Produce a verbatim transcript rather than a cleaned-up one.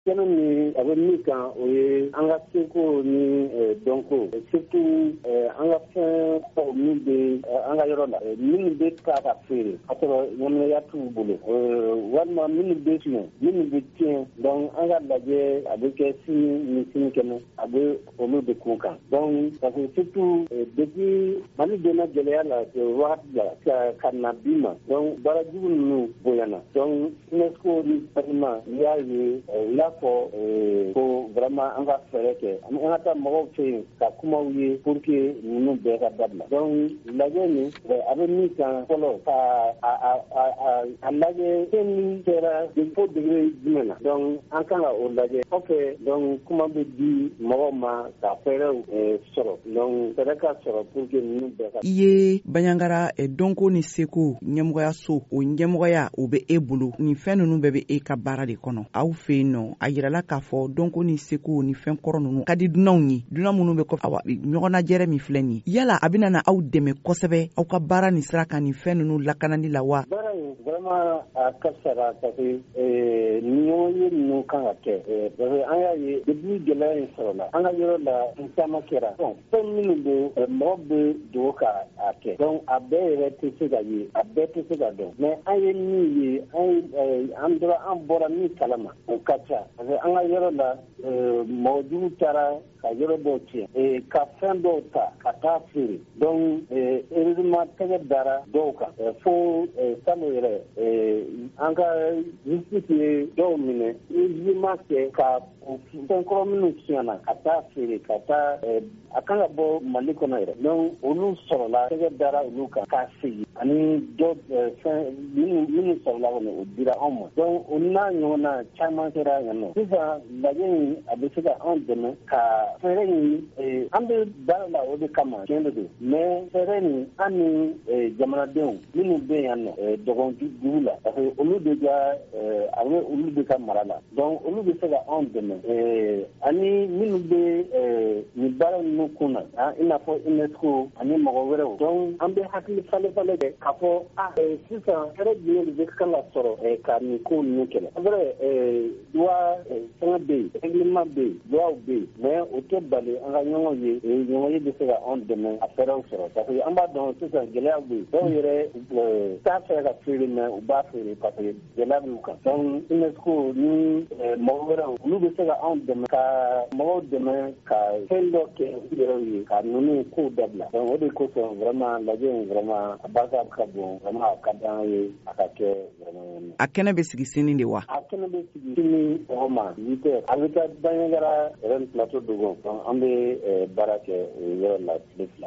kɛnɛ ni a bɛ min kan o ye an ka seko ni dɔnko surtout an ka fɛn fɔ min bɛ an ka yɔrɔ la minnu bɛ taa ka feere ka sɔrɔ ɲɛnamaya t'u bolo walima minnu bɛ sunɔ minnu bɛ tiɲɛ donc an ka lajɛ a bɛ kɛ sini ni sini kɛnɛ a bɛ olu de kun kan donc parce que surtout depuis Mali donna gɛlɛya la wagati la ka na bi ma donc baarajugu ninnu bonyana donc UNESCO ni parlement n'i y'a ye u y'a fɔ ko vraiment an ka fɛɛrɛ kɛ an ka taa mɔgɔw fɛ yen ka kumaw ye pour que ninnu bɛɛ ka dabila donc lajɛ nin a bɛ min kan fɔlɔ ka a lajɛ fɛn min kɛra fo degré jumɛn na donc an kan ka o lajɛ kɔfɛ donc kuma bɛ di mɔgɔw ma ka fɛɛrɛw sɔrɔ donc fɛɛrɛ ka sɔrɔ pour que ninnu bɛɛ ka. I ye Baɲangara dɔnko ni seko ɲɛmɔgɔyaso o ɲɛmɔgɔya o bɛ e bolo nin fɛn ninnu bɛɛ bɛ e ka baara de kɔnɔ aw fɛ yen nɔ a yirala k'a fɔ dɔnko ni seko ni fɛn kɔrɔ ninnu ka di dunanw ye dunan minnu bɛ kɔfɛ awa ɲɔgɔnnajɛrɛ min filɛ nin ye yala a bɛna na aw dɛmɛ kosɛbɛ aw ka baara nin sira kan nin fɛn ninnu lakanani la wa. baara in vraiment a ka sara parce que ɲɔgɔn ye ninnu kan ka kɛ parce que an y'a ye depuis gɛlɛya in sɔrɔla an ka yɔrɔ la n caman kɛra donc fɛn minnu bɛ mɔgɔ bɛ dogo ka a kɛ donc a bɛɛ yɛrɛ tɛ se ka ye a bɛɛ tɛ se ka dɔn mais an ye min ye an dɔrɔn an bɔra min kalama o ka ca parce que an ka yɔrɔ la mɔgɔ jugu taara ka yɔrɔ dɔw tiɲɛ ka fɛn dɔw ta ka taa feere donc heureusement tɛgɛ dara dɔw kan fo salo yɛrɛ an ka justice ye dɔw minɛ jugement kɛ ka fɛn kɔrɔ minnu tiɲɛna ka taa feere ka taa a kan ka bɔ Mali kɔnɔ yɛrɛ donc olu sɔrɔla tɛgɛ dara olu kan k'a segin ani dɔ fɛn minnu sɔrɔla kɔni o dira anw ma donc o n'a ɲɔgɔnna caman kɛra yan nɔ sisan lajɛ in a bɛ se ka anw dɛmɛ ka fɛɛrɛ nin an bɛ baara la o de kama tiɲɛ de don mais fɛɛrɛ nin an ni jamanadenw minnu bɛ yan nɔ dɔgɔn dugu la parce que olu de ka a bɛ olu de ka mara la donc olu bɛ se ka anw dɛmɛ ani minnu bɛ nin baara ninnu kun na i n'a fɔ UNESCO ani mɔgɔ wɛrɛw donc an bɛ hakili falen falen kɛ k'a fɔ a sisan fɛɛrɛ jumɛn de bɛ kan ka sɔrɔ ka nin ko ninnu kɛlɛ après loi fɛngɛ bɛ yen règlement bɛ yen loi bɛ yen mais o tɛ bali an ka ɲɔgɔn ye ɲɔgɔn ye bɛ se ka anw dɛmɛ a fɛɛrɛw sɔrɔ parce que an b'a dɔn sisan gɛlɛya bɛ yen dɔw yɛrɛ t'a fɛ ka feere mais u b'a feere parce que gɛlɛya b'u kan donc UNESCO ni mɔgɔ wɛrɛw olu bɛ se ka anw dɛmɛ ka mɔgɔw dɛmɛ ka fɛn dɔ kɛ u yɛrɛw ye ka ninnu kow dabila donc o de kosɔn vraiment lajɛ in vraiment a barika ka bon vraiment a ka d'an ye a ka kɛ vraiment. A kɛnɛ bɛ sigi sini de wa. A kɛnɛ bɛ sigi sini sɔgɔma huit heures a bɛ taa Baɲangara plateau dogo donc an bɛ baara kɛ o yɔrɔ la tile fila.